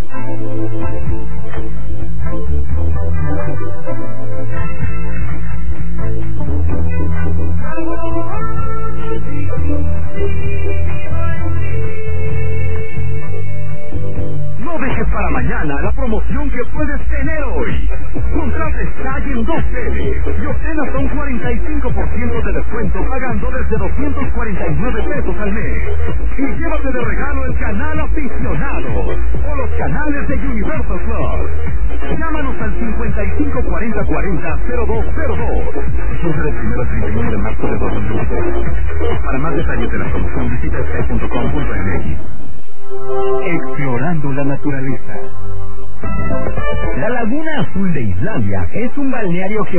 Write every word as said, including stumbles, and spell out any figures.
No dejes para mañana la promoción que puedes tener hoy. Contrate Sky en dos sedes y obtén hasta un cuarenta y cinco por ciento de descuento pagando desde doscientos cuarenta y nueve pesos al mes. Y llévate de regalo el canal aficionado o los canales de Universal Plus. Llámanos al cincuenta y cinco cuarenta cuarenta cero dos cero dos. Surge del primero al treinta y uno de marzo de dos mil veinte. Para más detalles de la promoción visita sky punto com punto m x. Explorando la naturaleza. La Laguna Azul de Islandia es un balneario que